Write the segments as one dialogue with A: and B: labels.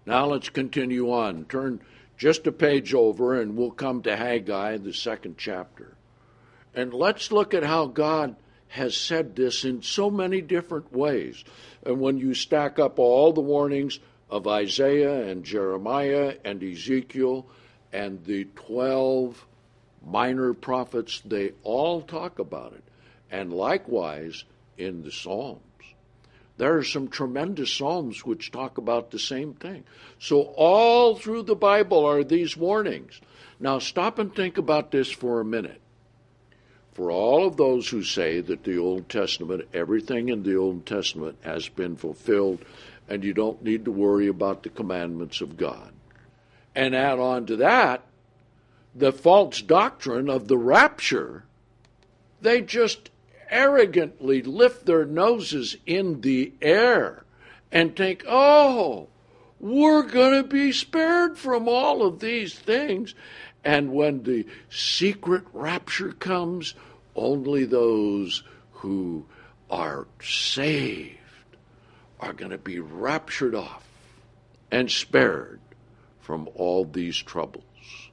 A: Now let's continue on. Turn just a page over and we'll come to Haggai, the 2nd chapter. And let's look at how God has said this in so many different ways. And when you stack up all the warnings of Isaiah and Jeremiah and Ezekiel and the 12 minor prophets, they all talk about it. And likewise in the Psalms. There are some tremendous Psalms which talk about the same thing. So all through the Bible are these warnings. Now stop and think about this for a minute. For all of those who say that the Old Testament, everything in the Old Testament has been fulfilled and you don't need to worry about the commandments of God. And add on to that, the false doctrine of the rapture, they just arrogantly lift their noses in the air and think, oh, we're going to be spared from all of these things. And when the secret rapture comes, only those who are saved are going to be raptured off and spared from all these troubles.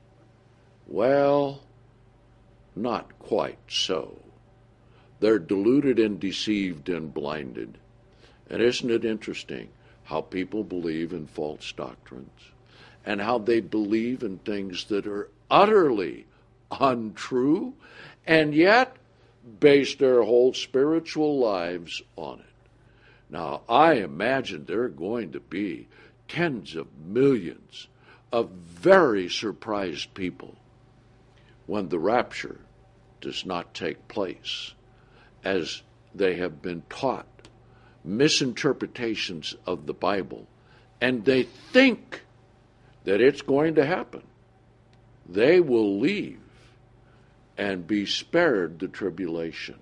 A: Well, not quite so. They're deluded and deceived and blinded. And isn't it interesting how people believe in false doctrines and how they believe in things that are utterly untrue and yet base their whole spiritual lives on it? Now, I imagine there are going to be tens of millions of very surprised people when the rapture does not take place, as they have been taught misinterpretations of the Bible, and they think that it's going to happen. They will leave and be spared the tribulation.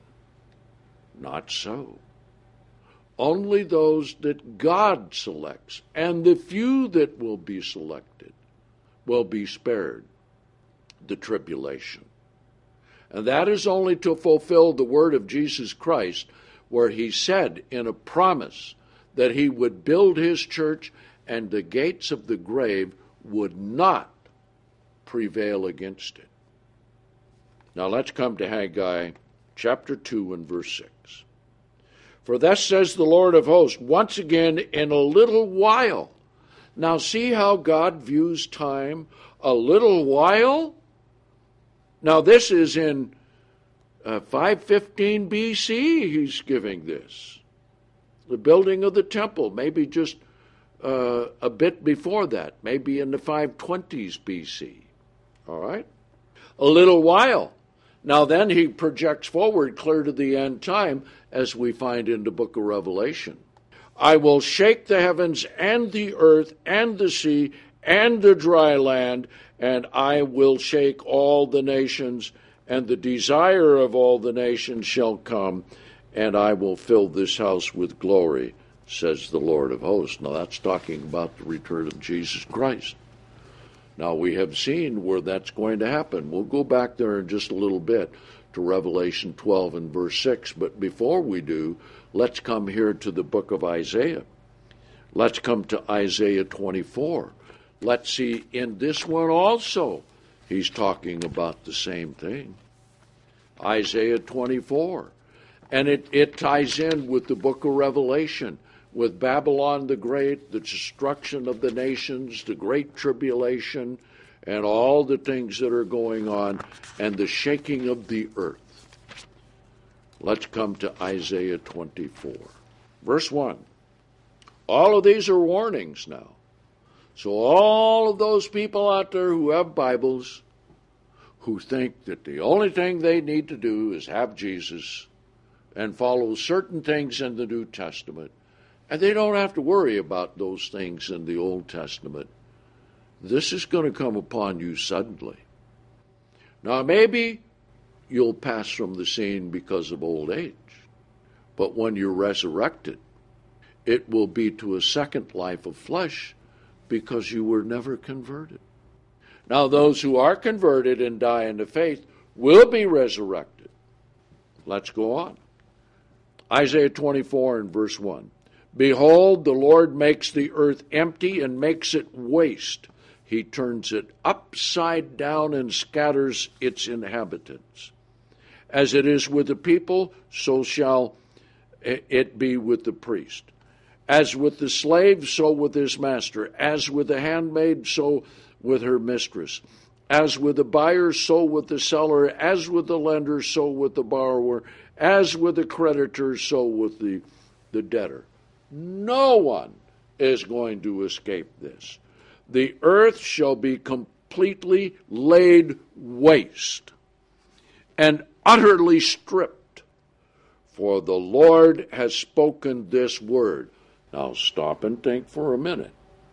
A: Not so. Only those that God selects, and the few that will be selected, will be spared the tribulation. And that is only to fulfill the word of Jesus Christ, where he said in a promise that he would build his church and the gates of the grave would not prevail against it. Now let's come to Haggai chapter 2 and verse 6. For thus says the Lord of hosts, once again in a little while. Now see how God views time. A little while? Now this is in 515 BC he's giving this. The building of the temple, maybe just a bit before that, maybe in the 520s BC. All right? A little while. Now then he projects forward clear to the end time, as we find in the book of Revelation. I will shake the heavens and the earth and the sea and the dry land, and I will shake all the nations, and the desire of all the nations shall come, and I will fill this house with glory, says the Lord of hosts. Now that's talking about the return of Jesus Christ. Now we have seen where that's going to happen. We'll go back there in just a little bit to Revelation 12 and verse 6. But before we do, let's come here to the book of Isaiah. Let's come to Isaiah 24. Let's see, in this one also, he's talking about the same thing. Isaiah 24. And it ties in with the book of Revelation, with Babylon the Great, the destruction of the nations, the great tribulation, and all the things that are going on, and the shaking of the earth. Let's come to Isaiah 24. Verse 1. All of these are warnings now. So all of those people out there who have Bibles, who think that the only thing they need to do is have Jesus and follow certain things in the New Testament, and they don't have to worry about those things in the Old Testament, this is going to come upon you suddenly. Now maybe you'll pass from the scene because of old age, but when you're resurrected, it will be to a second life of flesh because you were never converted. Now those who are converted and die in the faith will be resurrected. Let's go on. Isaiah 24 and verse 1. Behold, the Lord makes the earth empty and makes it waste. He turns it upside down and scatters its inhabitants. As it is with the people, so shall it be with the priest. As with the slave, so with his master. As with the handmaid, so with her mistress. As with the buyer, so with the seller. As with the lender, so with the borrower. As with the creditor, so with the debtor. No one is going to escape this. The earth shall be completely laid waste and utterly stripped, for the Lord has spoken this word. Now stop and think for a minute.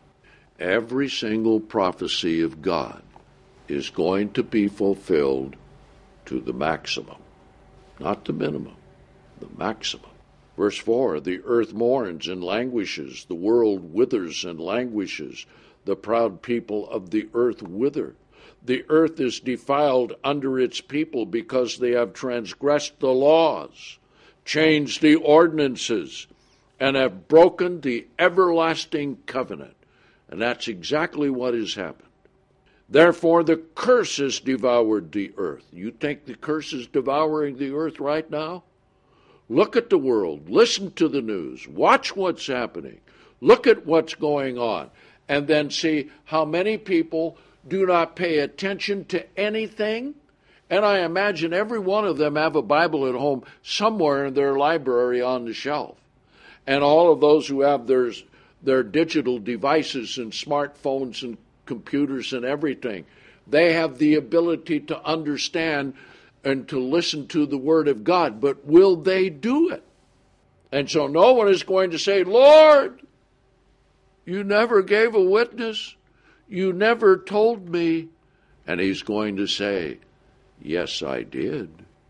A: Every single prophecy of God is going to be fulfilled to the maximum, not the minimum, the maximum. Verse 4, the earth mourns and languishes, the world withers and languishes, the proud people of the earth wither. The earth is defiled under its people because they have transgressed the laws, changed the ordinances, and have broken the everlasting covenant. And that's exactly what has happened. Therefore, the curse has devoured the earth. You think the curse is devouring the earth right now? Look at the world. Listen to the news. Watch what's happening. Look at what's going on. And then see how many people do not pay attention to anything. And I imagine every one of them have a Bible at home somewhere in their library on the shelf. And all of those who have their digital devices and smartphones and computers and everything, they have the ability to understand and to listen to the Word of God. But will they do it? And so no one is going to say, Lord, you never gave a witness. You never told me. And he's going to say, yes, I did.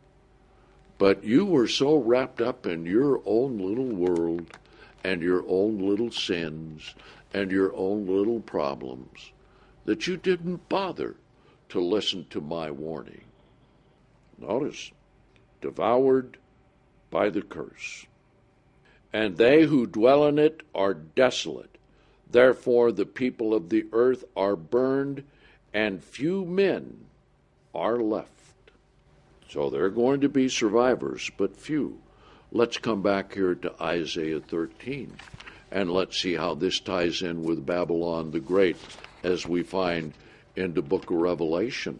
A: But you were so wrapped up in your own little world and your own little sins and your own little problems that you didn't bother to listen to my warning. Notice, devoured by the curse. And they who dwell in it are desolate. Therefore the people of the earth are burned, and few men are left. So there are going to be survivors, but few. Let's come back here to Isaiah 13, and let's see how this ties in with Babylon the Great, as we find in the book of Revelation.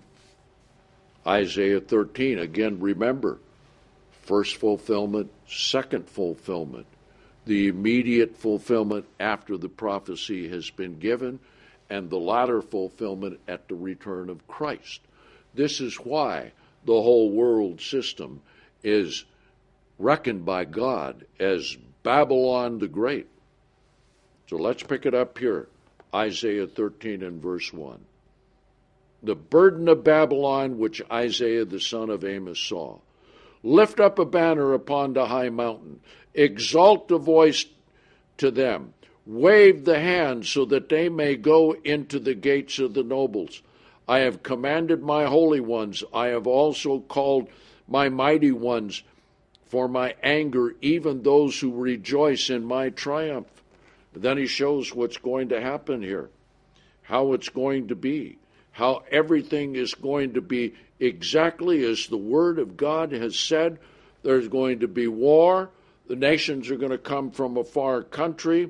A: Isaiah 13, again, remember, first fulfillment, second fulfillment, the immediate fulfillment after the prophecy has been given, and the latter fulfillment at the return of Christ. This is why the whole world system is reckoned by God as Babylon the Great. So let's pick it up here, Isaiah 13 and verse 1. The burden of Babylon which Isaiah the son of Amos saw. Lift up a banner upon the high mountain. Exalt the voice to them. Wave the hand so that they may go into the gates of the nobles. I have commanded my holy ones. I have also called my mighty ones for my anger, even those who rejoice in my triumph. Then he shows what's going to happen here, how it's going to be, how everything is going to be exactly as the Word of God has said. There's going to be war. The nations are going to come from a far country.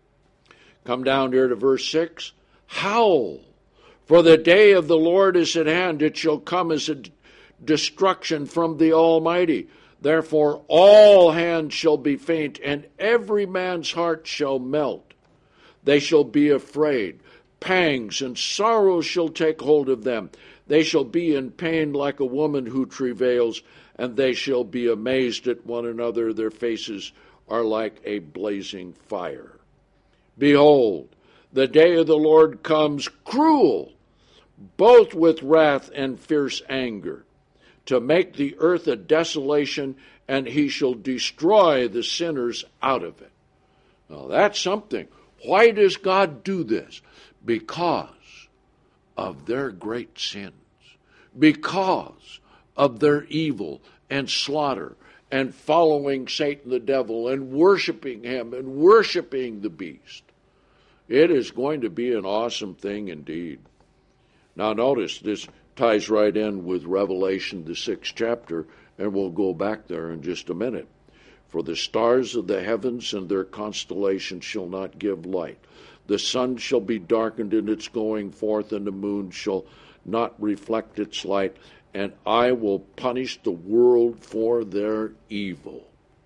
A: Come down here to verse 6. Howl, for the day of the Lord is at hand. It shall come as a destruction from the Almighty. Therefore all hands shall be faint, and every man's heart shall melt. They shall be afraid. Pangs and sorrows shall take hold of them. They shall be in pain like a woman who travails, and they shall be amazed at one another. Their faces are like a blazing fire. Behold, the day of the Lord comes cruel, both with wrath and fierce anger, to make the earth a desolation, and he shall destroy the sinners out of it. Now that's something. Why does God do this? Because of their great sins, because of their evil and slaughter and following Satan the devil and worshiping him and worshiping the beast. It is going to be an awesome thing indeed. Now notice, this ties right in with Revelation, the 6th chapter, and we'll go back there in just a minute. For the stars of the heavens and their constellations shall not give light. The sun shall be darkened in its going forth, and the moon shall not reflect its light. And I will punish the world for their evil,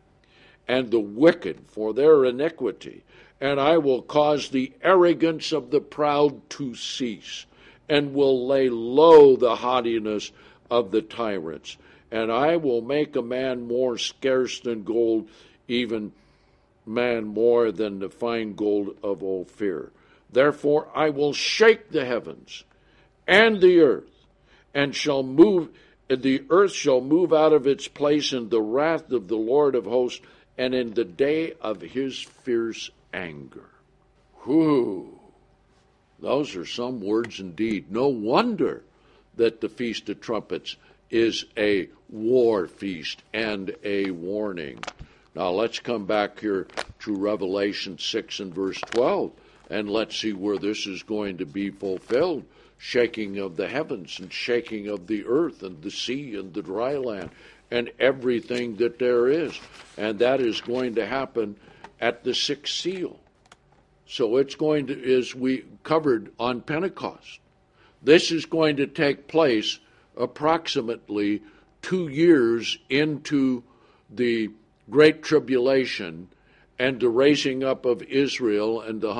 A: and the wicked for their iniquity. And I will cause the arrogance of the proud to cease, and will lay low the haughtiness of the tyrants. And I will make a man more scarce than gold, even man more than the fine gold of Ophir. Therefore I will shake the heavens and the earth, and the earth shall move out of its place in the wrath of the Lord of hosts, and in the day of his fierce anger. Whew! Those are some words indeed. No wonder that the Feast of Trumpets is a war feast and a warning. Now let's come back here to Revelation 6 and verse 12, and let's see where this is going to be fulfilled. Shaking of the heavens and shaking of the earth and the sea and the dry land and everything that there is. And that is going to happen at the 6th seal. So it's going to, as we covered on Pentecost, this is going to take place approximately 2 years into the Great Tribulation and the raising up of Israel and the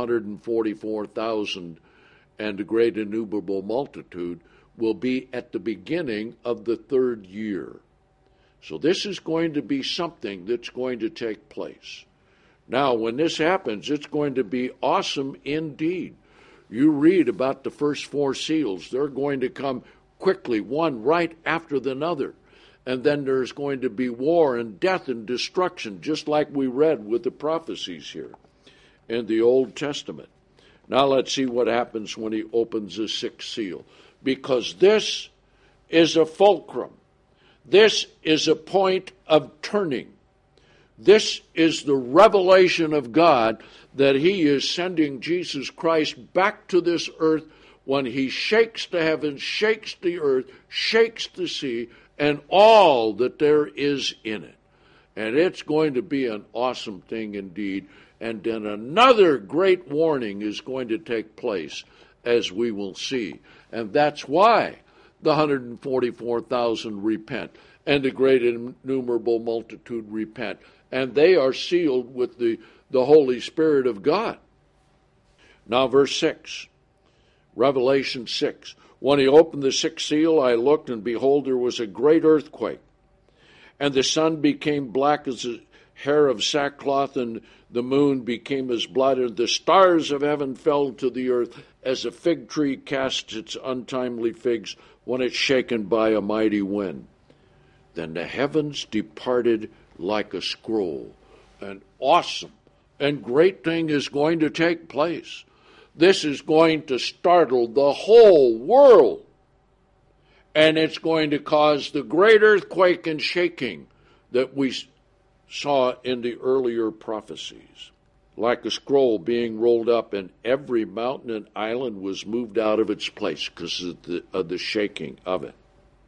A: 144,000 and the great innumerable multitude will be at the beginning of the 3rd year. So this is going to be something that's going to take place. Now, when this happens, it's going to be awesome indeed. You read about the first 4 seals. They're going to come quickly, one right after another. And then there's going to be war and death and destruction, just like we read with the prophecies here in the Old Testament. Now let's see what happens when he opens the 6th seal. Because this is a fulcrum. This is a point of turning. This is the revelation of God that he is sending Jesus Christ back to this earth when he shakes the heavens, shakes the earth, shakes the sea, and all that there is in it. And it's going to be an awesome thing indeed. And then another great warning is going to take place, as we will see. And that's why the 144,000 repent, and the great innumerable multitude repent. And they are sealed with the Holy Spirit of God. Now verse 6, Revelation 6. When he opened the 6th seal, I looked, and behold, there was a great earthquake. And the sun became black as a hair of sackcloth, and the moon became as blood, and the stars of heaven fell to the earth, as a fig tree casts its untimely figs when it's shaken by a mighty wind. Then the heavens departed like a scroll. An awesome and great thing is going to take place. This is going to startle the whole world. And it's going to cause the great earthquake and shaking that we saw in the earlier prophecies. Like a scroll being rolled up, and every mountain and island was moved out of its place because of the shaking of it.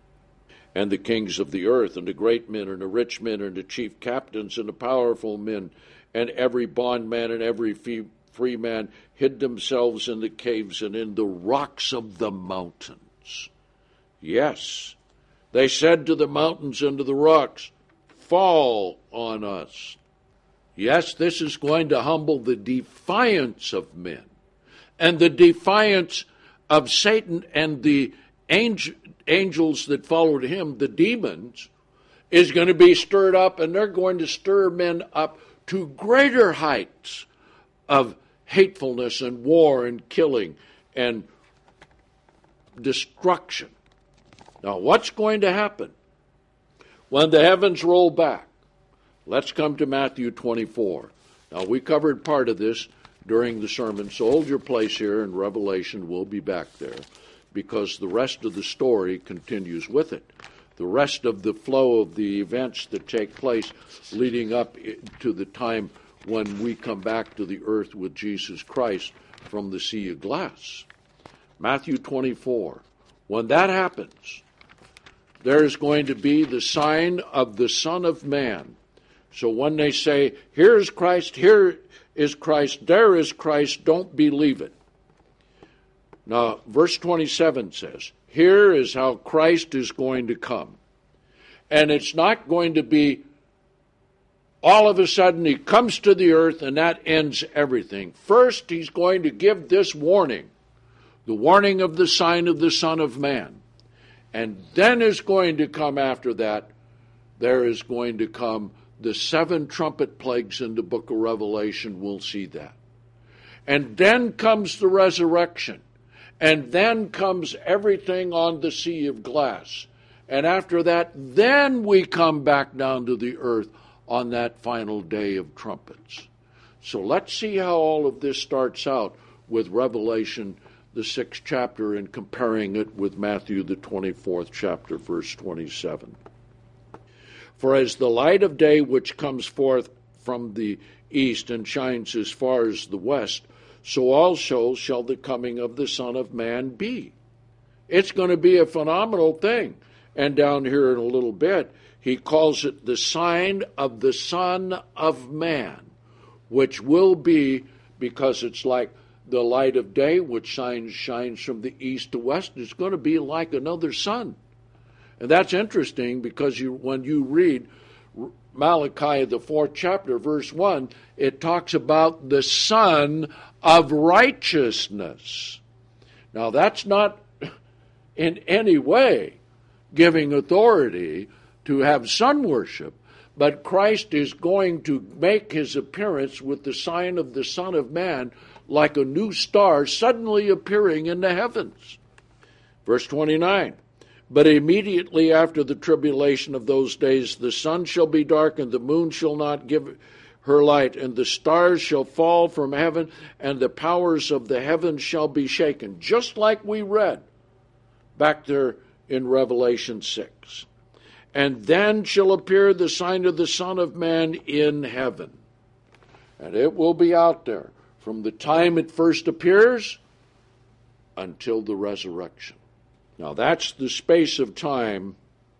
A: And the kings of the earth, and the great men, and the rich men, and the chief captains, and the powerful men, and every bondman and every free man hid themselves in the caves and in the rocks of the mountains. Yes, they said to the mountains and to the rocks, fall on us. Yes, this is going to humble the defiance of men and the defiance of Satan and the angels that followed him, the demons, is going to be stirred up, and they're going to stir men up to greater heights of hatefulness and war and killing and destruction. Now, what's going to happen when the heavens roll back? Let's come to Matthew 24. Now, we covered part of this during the sermon, so hold your place here in Revelation. We'll be back there because the rest of the story continues with it. the rest of the flow of the events that take place leading up to the time when we come back to the earth with Jesus Christ from the sea of glass. Matthew 24. When that happens, there is going to be the sign of the Son of Man. So when they say, here is Christ, there is Christ, don't believe it. Now, verse 27 says, here is how Christ is going to come. And it's not going to be all of a sudden he comes to the earth and that ends everything. First, he's going to give this warning, the warning of the sign of the Son of Man. And then is going to come after that, there is going to come the 7 trumpet plagues in the book of Revelation. We'll see that. And then comes the resurrection. And then comes everything on the sea of glass. And after that, then we come back down to the earth on that final day of trumpets. So let's see how all of this starts out with Revelation, the 6th chapter, and comparing it with Matthew, the 24th chapter, verse 27. For as the light of day which comes forth from the east and shines as far as the west, so also shall the coming of the Son of Man be. It's going to be a phenomenal thing. And down here in a little bit, he calls it the sign of the Son of Man, which will be, because it's like the light of day, which shines from the east to west, it's going to be like another sun. And that's interesting because when you read Malachi, the 4th chapter, verse 1, it talks about the Son of Righteousness. Now, that's not in any way giving authority to have sun worship, but Christ is going to make his appearance with the sign of the Son of Man like a new star suddenly appearing in the heavens. Verse 29, but immediately after the tribulation of those days, the sun shall be darkened, the moon shall not give her light, and the stars shall fall from heaven, and the powers of the heavens shall be shaken, just like we read back there in Revelation 6. And then shall appear the sign of the Son of Man in heaven. And it will be out there from the time it first appears until the resurrection. Now that's the space of time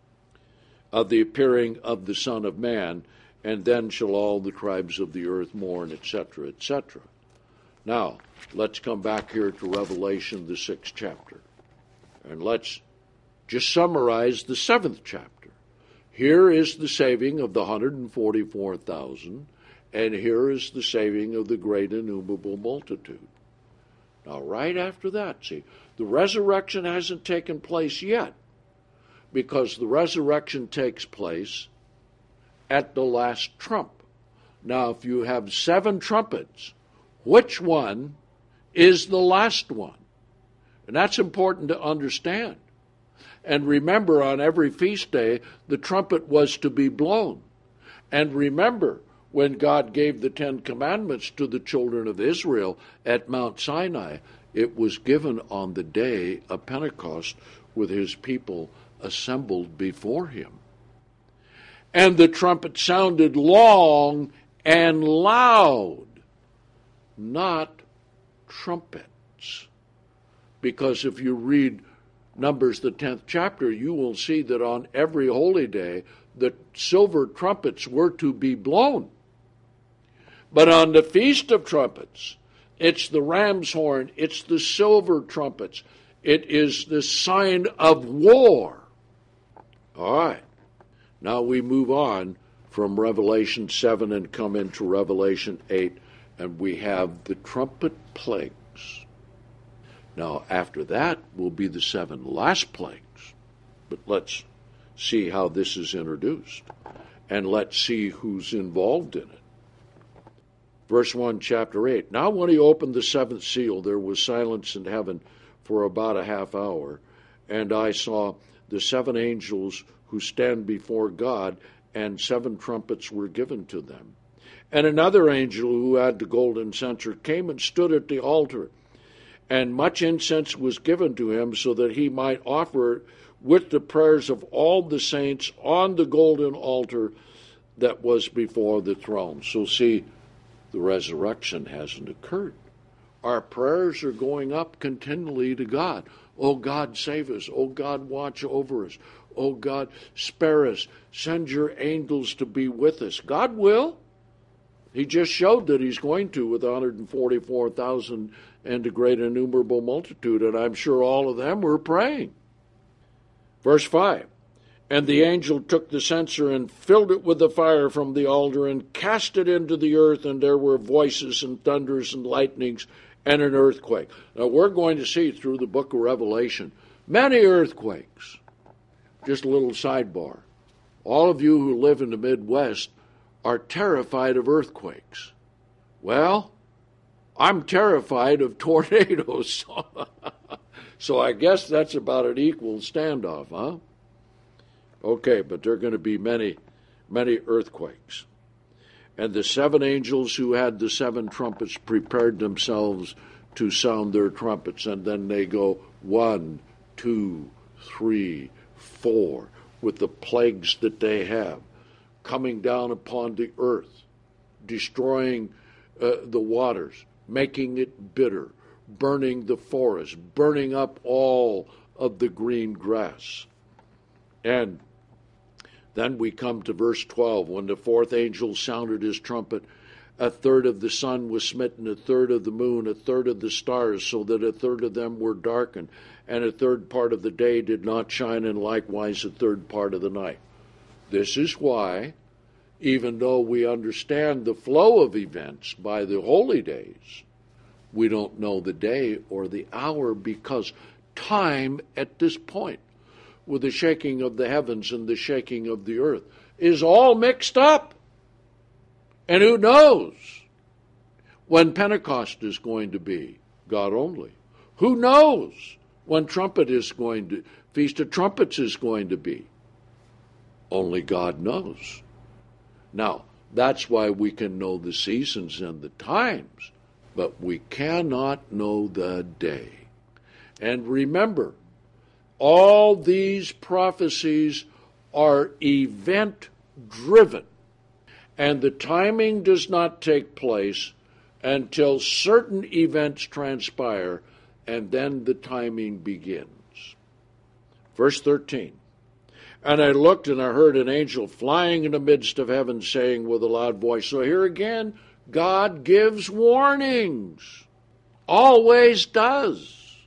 A: of the appearing of the Son of Man, and then shall all the tribes of the earth mourn, etc., etc. Now, let's come back here to Revelation, the 6th chapter. And let's just summarize the 7th chapter. Here is the saving of the 144,000, and here is the saving of the great innumerable multitude. Now, right after that, see, the resurrection hasn't taken place yet, because the resurrection takes place at the last trump. Now, if you have 7 trumpets, which one is the last one? And that's important to understand. And remember, on every feast day, the trumpet was to be blown. And remember, when God gave the 10 Commandments to the children of Israel at Mount Sinai, it was given on the day of Pentecost with his people assembled before him. And the trumpet sounded long and loud, not trumpets. Because if you read Numbers, the 10th chapter, you will see that on every holy day, the silver trumpets were to be blown. But on the Feast of Trumpets, it's the ram's horn, it's the silver trumpets, it is the sign of war. All right. Now we move on from Revelation 7 and come into Revelation 8, and we have the trumpet plagues. Now, after that will be the 7 last plagues. But let's see how this is introduced, and let's see who's involved in it. Verse 1, chapter 8. Now when he opened the 7th seal, there was silence in heaven for about a half hour, and I saw the 7 angels who stand before God, and 7 trumpets were given to them. And another angel who had the golden censer came and stood at the altar. And much incense was given to him so that he might offer it with the prayers of all the saints on the golden altar that was before the throne. So see, the resurrection hasn't occurred. Our prayers are going up continually to God. Oh God, save us. Oh God, watch over us. Oh God, spare us. Send your angels to be with us. God will. He just showed that he's going to with 144,000 and a great innumerable multitude, and I'm sure all of them were praying. Verse 5, and the angel took the censer and filled it with the fire from the altar and cast it into the earth, and there were voices and thunders and lightnings and an earthquake. Now we're going to see through the book of Revelation many earthquakes. Just a little sidebar. All of you who live in the Midwest are terrified of earthquakes. Well, I'm terrified of tornadoes. So I guess that's about an equal standoff, huh? Okay, but there are going to be many, many earthquakes. And the seven angels who had the seven trumpets prepared themselves to sound their trumpets, and then they go 1, 2, 3, 4, with the plagues that they have, coming down upon the earth, destroying the waters, making it bitter, burning the forest, burning up all of the green grass. And then we come to verse 12. When the fourth angel sounded his trumpet, a third of the sun was smitten, a third of the moon, a third of the stars, so that a third of them were darkened, and a third part of the day did not shine, and likewise a third part of the night. This is why, even though we understand the flow of events by the holy days, we don't know the day or the hour, because time at this point, with the shaking of the heavens and the shaking of the earth, is all mixed up. And who knows when Pentecost is going to be? God only. Who knows when Feast of Trumpets is going to be? Only God knows. Now, that's why we can know the seasons and the times, but we cannot know the day. And remember, all these prophecies are event-driven, and the timing does not take place until certain events transpire, and then the timing begins. Verse 13, and I looked and I heard an angel flying in the midst of heaven, saying with a loud voice. So here again, God gives warnings. Always does.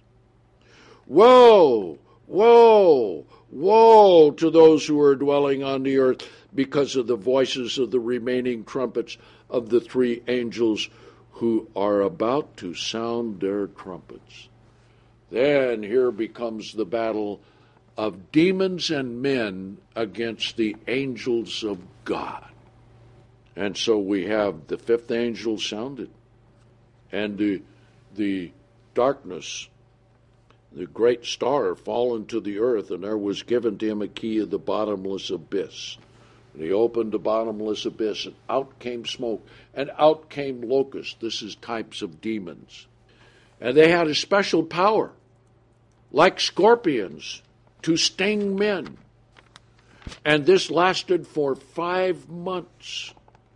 A: Woe, woe, woe to those who are dwelling on the earth, because of the voices of the remaining trumpets of the three angels who are about to sound their trumpets. Then here becomes the battle of demons and men against the angels of God. And so we have the fifth angel sounded, and the darkness, the great star, fallen to the earth, and there was given to him a key of the bottomless abyss. And he opened the bottomless abyss, and out came smoke, and out came locusts. This is types of demons. And they had a special power, like scorpions, to sting men. And this lasted for 5 months.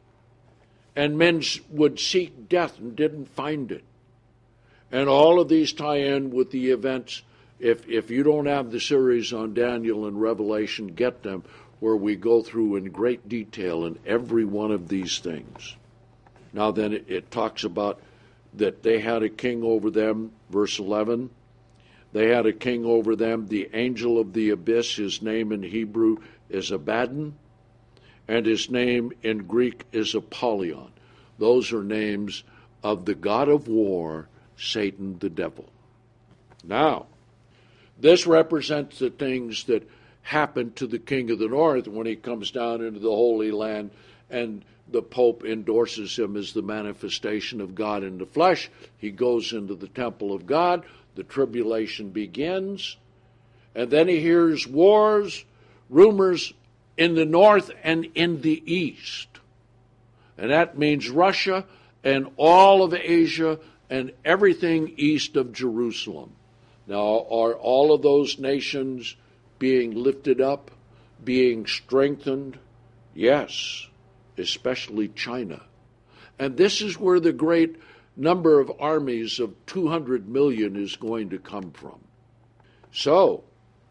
A: And men would seek death and didn't find it. And all of these tie in with the events. If you don't have the series on Daniel and Revelation, get them, where we go through in great detail in every one of these things. Now then it talks about that they had a king over them, verse 11. They had a king over them, the angel of the abyss. His name in Hebrew is Abaddon, and his name in Greek is Apollyon. Those are names of the god of war, Satan the devil. Now, this represents the things that happened to the king of the north when he comes down into the Holy Land and the Pope endorses him as the manifestation of God in the flesh. He goes into the temple of God. The tribulation begins. And then he hears wars, rumors in the north and in the east. And that means Russia and all of Asia and everything east of Jerusalem. Now, are all of those nations being lifted up, being strengthened? Yes, especially China. And this is where the great number of armies of 200 million is going to come from. So,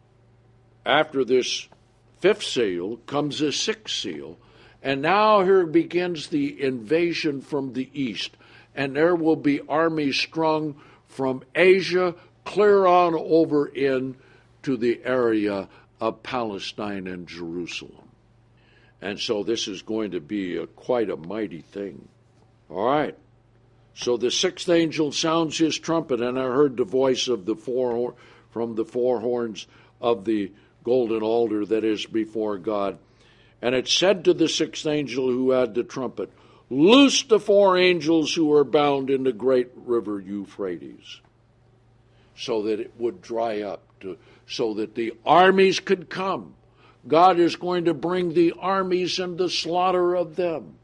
A: after this fifth seal comes a sixth seal, and now here begins the invasion from the east, and there will be armies strung from Asia clear on over in to the area of Palestine and Jerusalem. And so this is going to be quite a mighty thing. All right. So the sixth angel sounds his trumpet, and I heard the voice of from the four horns of the golden altar that is before God. And it said to the sixth angel who had the trumpet, "Loose the four angels who are bound in the great river Euphrates," so that it would dry up, so that the armies could come. God is going to bring the armies and the slaughter of them.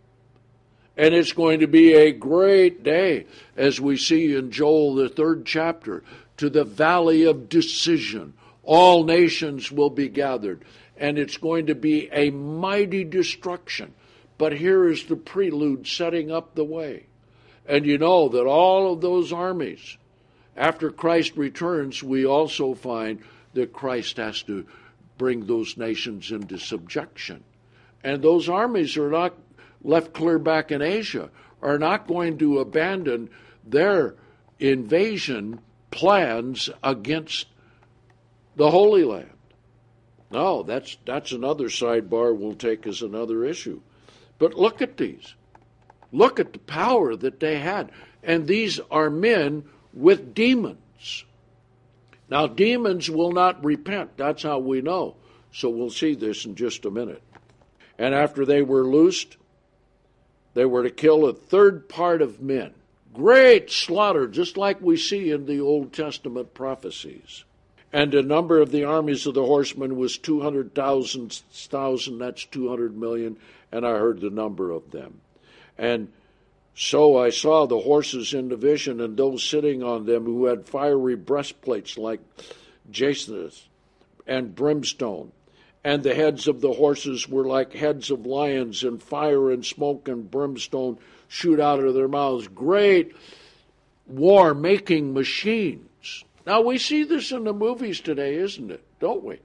A: And it's going to be a great day, as we see in Joel, the 3rd chapter, to the valley of decision. All nations will be gathered, and it's going to be a mighty destruction. But here is the prelude setting up the way. And you know that all of those armies, after Christ returns, we also find that Christ has to bring those nations into subjection. And those armies are not left clear back in Asia, are not going to abandon their invasion plans against the Holy Land. No, that's another sidebar we'll take as another issue. But look at these. Look at the power that they had. And these are men with demons. Now, demons will not repent. That's how we know. So we'll see this in just a minute. And after they were loosed, they were to kill a third part of men. Great slaughter, just like we see in the Old Testament prophecies. And the number of the armies of the horsemen was 200,000, that's 200 million, and I heard the number of them. And so I saw the horses in the vision, and those sitting on them who had fiery breastplates like jacinth and brimstone. And the heads of the horses were like heads of lions, and fire and smoke and brimstone shoot out of their mouths. Great war-making machines. Now, we see this in the movies today, isn't it? Don't we?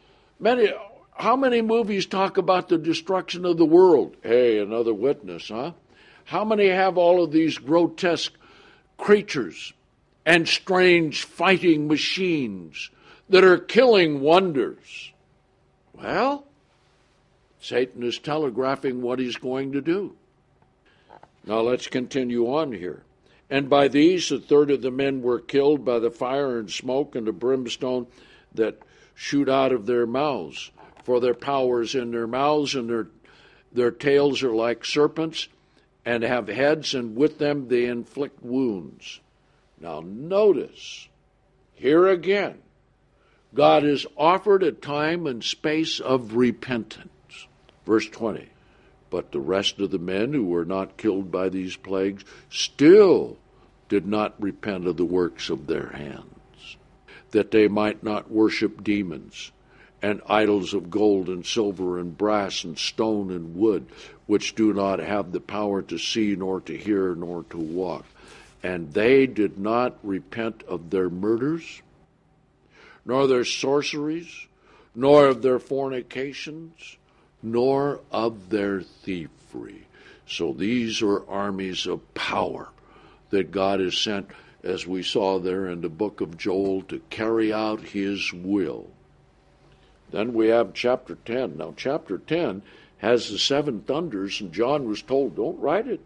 A: How many movies talk about the destruction of the world? Hey, another witness, huh? How many have all of these grotesque creatures and strange fighting machines that are killing wonders? Well, Satan is telegraphing what he's going to do. Now let's continue on here. And by these, a third of the men were killed by the fire and smoke and the brimstone that shoot out of their mouths. For their power is in their mouths, and their tails are like serpents, and have heads, and with them they inflict wounds. Now notice, here again, God is offered a time and space of repentance. Verse 20. But the rest of the men who were not killed by these plagues still did not repent of the works of their hands, that they might not worship demons and idols of gold and silver and brass and stone and wood, which do not have the power to see nor to hear nor to walk. And they did not repent of their murders, nor their sorceries, nor of their fornications, nor of their thievery. So these are armies of power that God has sent, as we saw there in the book of Joel, to carry out his will. Then we have chapter 10. Now, chapter 10 has the 7 thunders, and John was told, don't write it.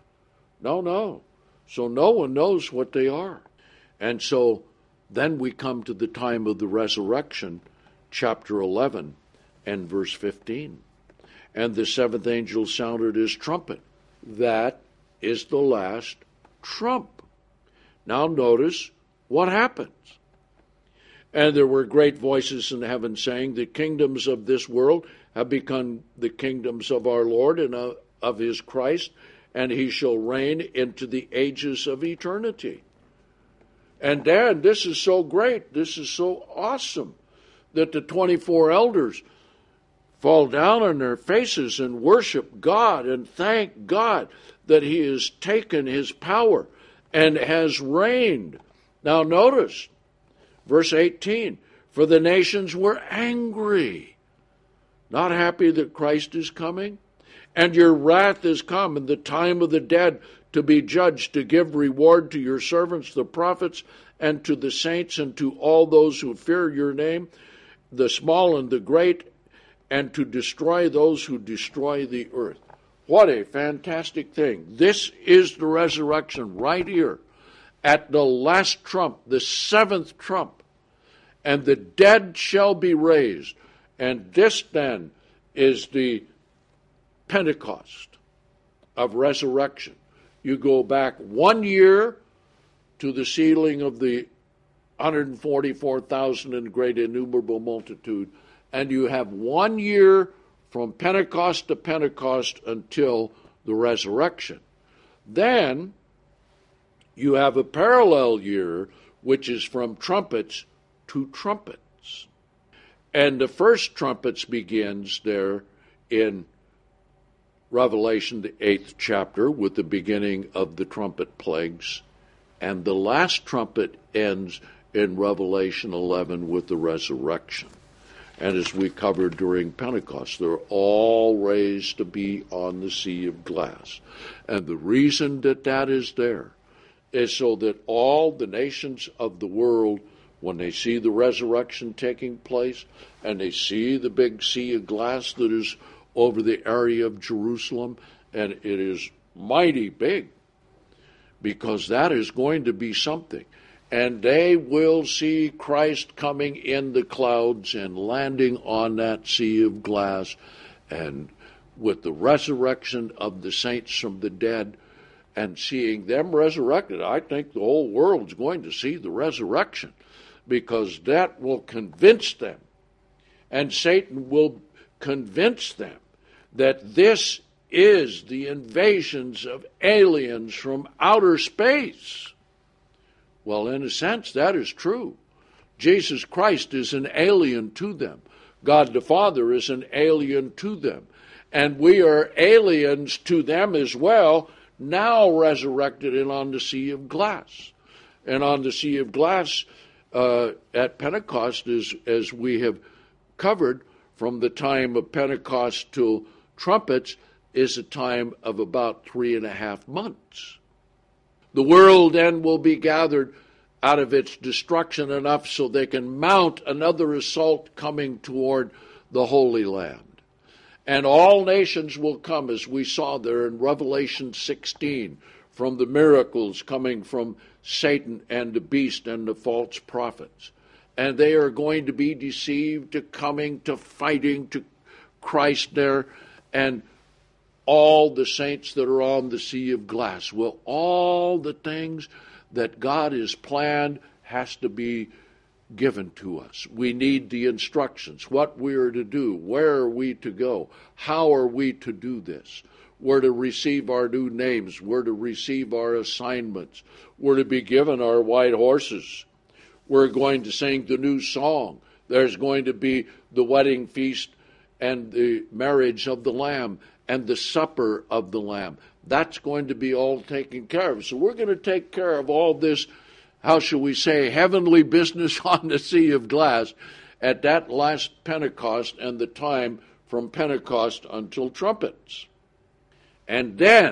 A: No. So no one knows what they are. And so then we come to the time of the resurrection, chapter 11 and verse 15. And the 7th angel sounded his trumpet. That is the last trump. Now notice what happens. And there were great voices in heaven saying, the kingdoms of this world have become the kingdoms of our Lord and of his Christ, and he shall reign into the ages of eternity. And Dan, this is so great, this is so awesome, that the 24 elders fall down on their faces and worship God and thank God that he has taken his power and has reigned. Now notice, verse 18, for the nations were angry, not happy that Christ is coming, and your wrath is come, and the time of the dead to be judged, to give reward to your servants, the prophets, and to the saints, and to all those who fear your name, the small and the great, and to destroy those who destroy the earth. What a fantastic thing. This is the resurrection right here at the last trump, the seventh trump. And the dead shall be raised. And this then is the Pentecost of resurrection. You go back 1 year to the sealing of the 144,000 in great innumerable multitude, and you have 1 year from Pentecost to Pentecost until the resurrection. Then you have a parallel year, which is from trumpets to trumpets. And the first trumpets begins there in Revelation, the 8th chapter, with the beginning of the trumpet plagues. And the last trumpet ends in Revelation 11 with the resurrection. And as we covered during Pentecost, they're all raised to be on the sea of glass. And the reason that that is there is so that all the nations of the world, when they see the resurrection taking place, and they see the big sea of glass that is over the area of Jerusalem, and it is mighty big, because that is going to be something. And they will see Christ coming in the clouds and landing on that sea of glass, and with the resurrection of the saints from the dead, and seeing them resurrected. I think the whole world's going to see the resurrection, because that will convince them, and Satan will convince them that this is the invasions of aliens from outer space. Well, in a sense, that is true. Jesus Christ is an alien to them. God the Father is an alien to them. And we are aliens to them as well, now resurrected and on the sea of glass. And on the sea of glass at Pentecost, as we have covered, from the time of Pentecost till trumpets, is a time of about 3.5 months. The world then will be gathered out of its destruction enough so they can mount another assault coming toward the Holy Land. And all nations will come, as we saw there in Revelation 16, from the miracles coming from Satan and the beast and the false prophets. And they are going to be deceived to coming to fighting to Christ there, and all the saints that are on the sea of glass. Well, all the things that God has planned has to be given to us. We need the instructions, what we are to do, where are we to go, how are we to do this. We're to receive our new names, we're to receive our assignments, we're to be given our white horses, we're going to sing the new song, there's going to be the wedding feast and the marriage of the Lamb, and the supper of the Lamb. That's going to be all taken care of. So we're going to take care of all this, how shall we say, heavenly business on the sea of glass at that last Pentecost and the time from Pentecost until trumpets. And then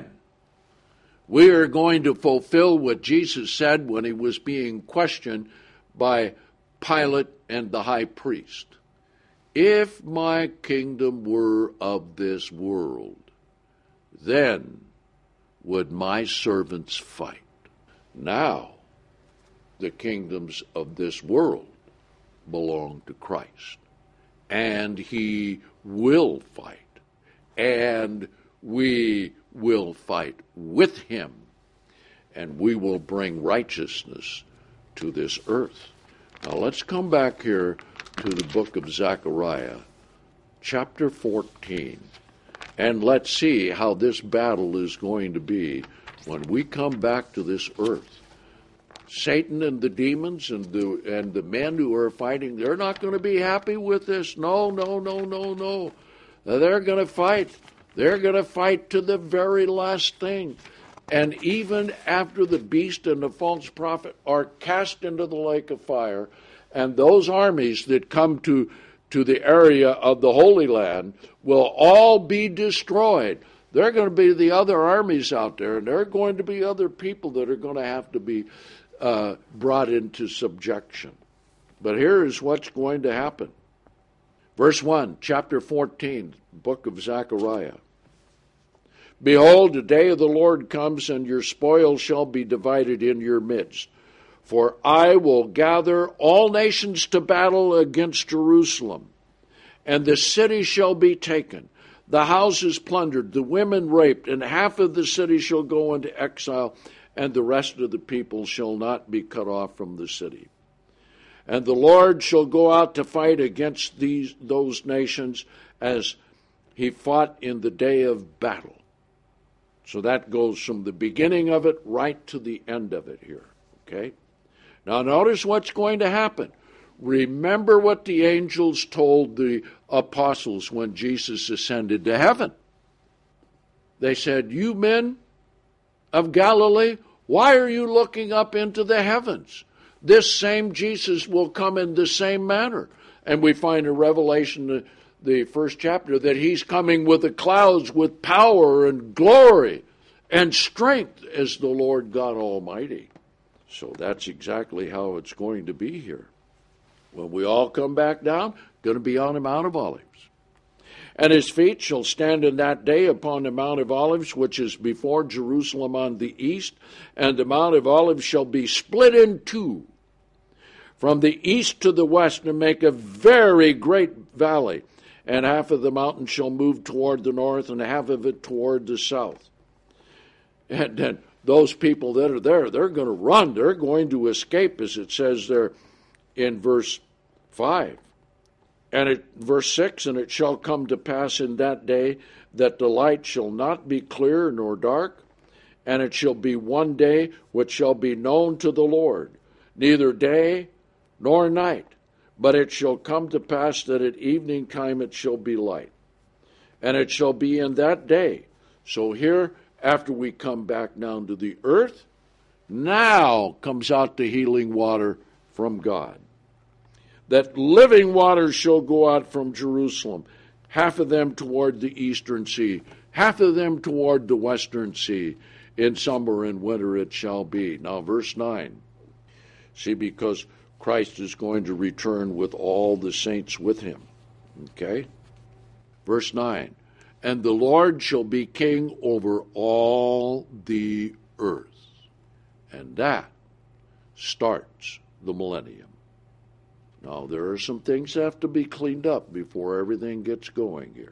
A: we are going to fulfill what Jesus said when he was being questioned by Pilate and the high priest. If my kingdom were of this world, then would my servants fight. Now, the kingdoms of this world belong to Christ, and he will fight, and we will fight with him, and we will bring righteousness to this earth. Now let's come back here to the book of Zechariah, chapter 14, And let's see how this battle is going to be when we come back to this earth. Satan and the demons and the men who are fighting, they're not going to be happy with this. No. They're going to fight. They're going to fight to the very last thing. And even after the beast and the false prophet are cast into the lake of fire, and those armies that come to the area of the Holy Land will all be destroyed. There are going to be the other armies out there, and there are going to be other people that are going to have to be brought into subjection. But here is what's going to happen. Verse 1, chapter 14, book of Zechariah. Behold, the day of the Lord comes, and your spoil shall be divided in your midst. For I will gather all nations to battle against Jerusalem, and the city shall be taken, the houses plundered, the women raped, and half of the city shall go into exile, and the rest of the people shall not be cut off from the city. And the Lord shall go out to fight against those nations as he fought in the day of battle. So that goes from the beginning of it right to the end of it here. Okay? Now notice what's going to happen. Remember what the angels told the apostles when Jesus ascended to heaven. They said, "You men of Galilee, why are you looking up into the heavens? This same Jesus will come in the same manner." And we find in Revelation, the first chapter, that he's coming with the clouds with power and glory and strength as the Lord God Almighty. So that's exactly how it's going to be here. When we all come back down, going to be on the Mount of Olives. And his feet shall stand in that day upon the Mount of Olives, which is before Jerusalem on the east, and the Mount of Olives shall be split in two, from the east to the west, and make a very great valley. And half of the mountain shall move toward the north, and half of it toward the south. And then those people that are there, they're going to run. They're going to escape, as it says there in verse 5. And verse 6, and it shall come to pass in that day that the light shall not be clear nor dark, and it shall be one day which shall be known to the Lord, neither day nor night. But it shall come to pass that at evening time it shall be light. And it shall be in that day. So here, after we come back down to the earth, now comes out the healing water from God. That living waters shall go out from Jerusalem, half of them toward the eastern sea, half of them toward the western sea. In summer and winter it shall be. Now verse 9. See, because Christ is going to return with all the saints with him. Okay? Verse 9. And the Lord shall be king over all the earth. And that starts the millennium. Now, there are some things that have to be cleaned up before everything gets going here.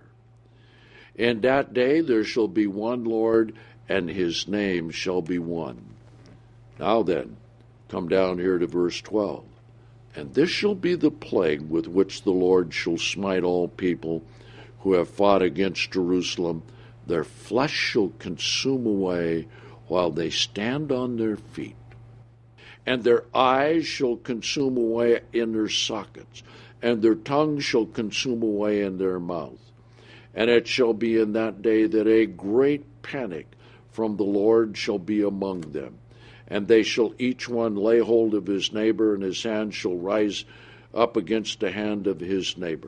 A: In that day there shall be one Lord, and his name shall be one. Now then, come down here to verse 12. And this shall be the plague with which the Lord shall smite all people who have fought against Jerusalem. Their flesh shall consume away while they stand on their feet. And their eyes shall consume away in their sockets, and their tongue shall consume away in their mouth. And it shall be in that day that a great panic from the Lord shall be among them. And they shall each one lay hold of his neighbor, and his hand shall rise up against the hand of his neighbor.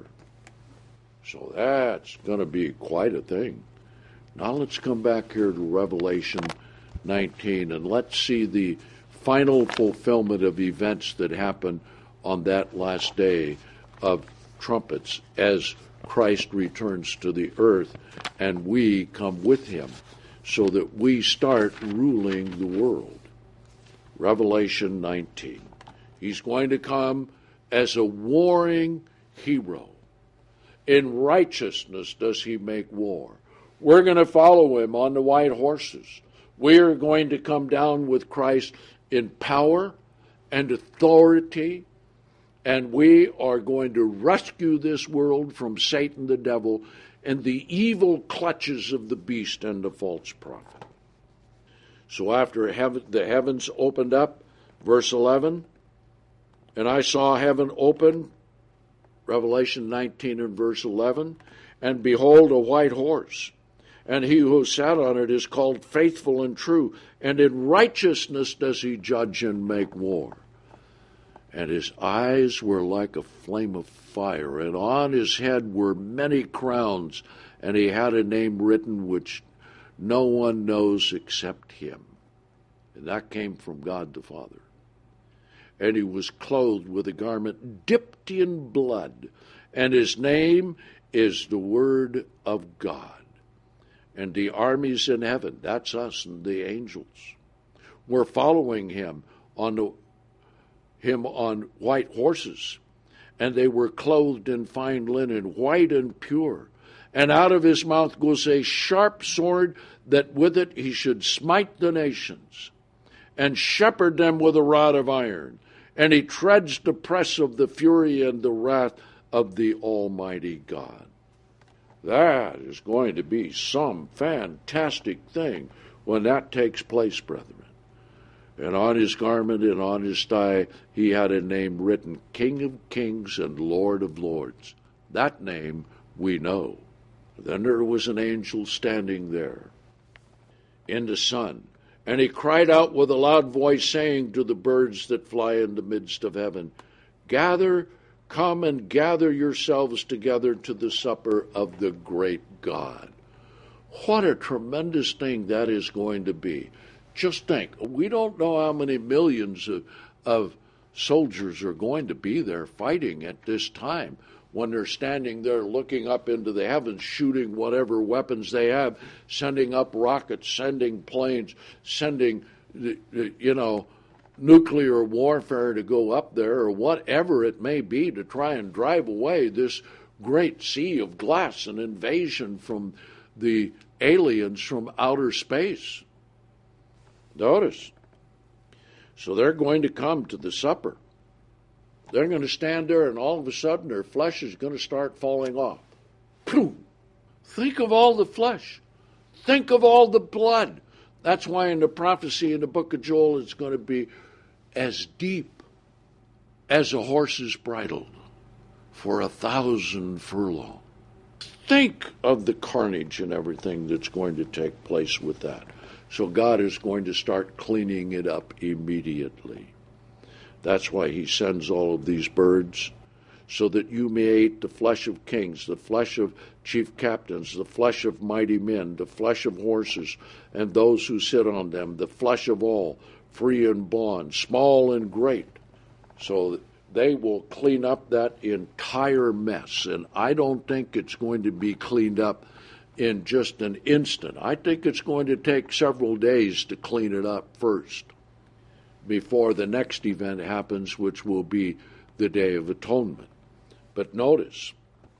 A: So that's going to be quite a thing. Now let's come back here to Revelation 19, and let's see the final fulfillment of events that happen on that last day of trumpets as Christ returns to the earth and we come with him so that we start ruling the world. Revelation 19. He's going to come as a warring hero. In righteousness does he make war. We're going to follow him on the white horses. We are going to come down with Christ in power and authority And we are going to rescue this world from Satan the devil and the evil clutches of the beast and the false prophet. So after the heavens opened up, verse 11, and I saw heaven open, Revelation 19 and verse 11, and behold, a white horse, and he who sat on it is called Faithful and True, and in righteousness does he judge and make war. And his eyes were like a flame of fire, and on his head were many crowns, and he had a name written which no one knows except him. And that came from God the Father. And he was clothed with a garment dipped in blood, and his name is the Word of God. And the armies in heaven, that's us and the angels, were following him on white horses, and they were clothed in fine linen, white and pure. And out of his mouth goes a sharp sword, that with it he should smite the nations, and shepherd them with a rod of iron. And he treads the press of the fury and the wrath of the Almighty God. That is going to be some fantastic thing when that takes place, brethren. And on his garment and on his thigh he had a name written, King of Kings and Lord of Lords. That name we know. Then there was an angel standing there in the sun, and he cried out with a loud voice, saying to the birds that fly in the midst of heaven, Come and gather yourselves together to the supper of the great God. What a tremendous thing that is going to be. Just think, we don't know how many millions of soldiers are going to be there fighting at this time when they're standing there looking up into the heavens, shooting whatever weapons they have, sending up rockets, sending planes, sending, nuclear warfare to go up there, or whatever it may be, to try and drive away this great sea of glass, an invasion from the aliens from outer space. Notice. So they're going to come to the supper. They're going to stand there, and all of a sudden their flesh is going to start falling off. Think of all the flesh. Think of all the blood. That's why in the prophecy in the book of Joel, it's going to be as deep as a horse's bridle for 1,000 furlongs. Think of the carnage and everything that's going to take place with that. So God is going to start cleaning it up immediately. That's why he sends all of these birds, so that you may eat the flesh of kings, the flesh of chief captains, the flesh of mighty men, the flesh of horses, and those who sit on them, the flesh of all, free and bond, small and great. So they will clean up that entire mess. And I don't think it's going to be cleaned up in just an instant. I think it's going to take several days to clean it up first, before the next event happens, which will be the Day of Atonement. But notice,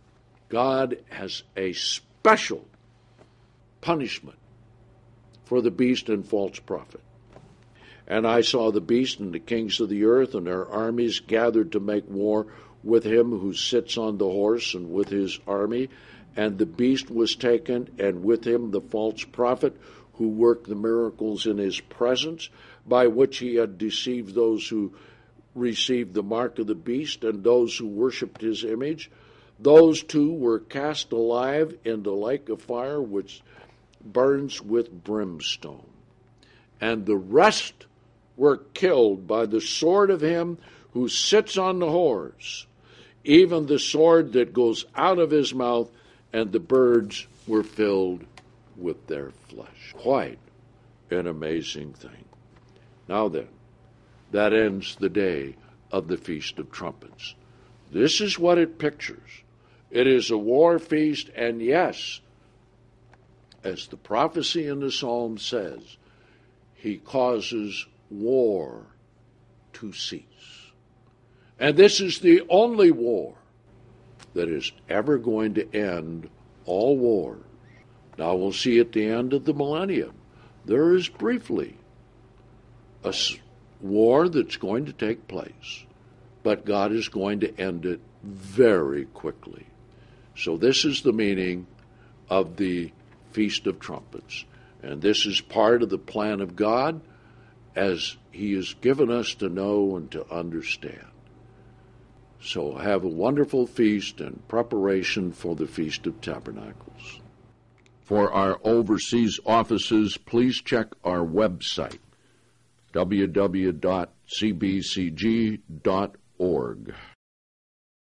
A: God has a special punishment for the beast and false prophet. And I saw the beast and the kings of the earth and their armies gathered to make war with him who sits on the horse and with his army. And the beast was taken, and with him the false prophet who worked the miracles in his presence, by which he had deceived those who received the mark of the beast and those who worshipped his image. Those two were cast alive in the lake of fire which burns with brimstone. And the rest were killed by the sword of him who sits on the horse, even the sword that goes out of his mouth, and the birds were filled with their flesh. Quite an amazing thing. Now then, that ends the day of the Feast of Trumpets. This is what it pictures. It is a war feast, and yes, as the prophecy in the Psalm says, he causes war to cease. And this is the only war that is ever going to end all wars. Now we'll see at the end of the millennium, there is briefly a war that's going to take place. but God is going to end it very quickly. So this is the meaning of the Feast of Trumpets. And this is part of the plan of God as He has given us to know and to understand. So have a wonderful feast in preparation for the Feast of Tabernacles. For our overseas offices, please check our website, www.cbcg.org.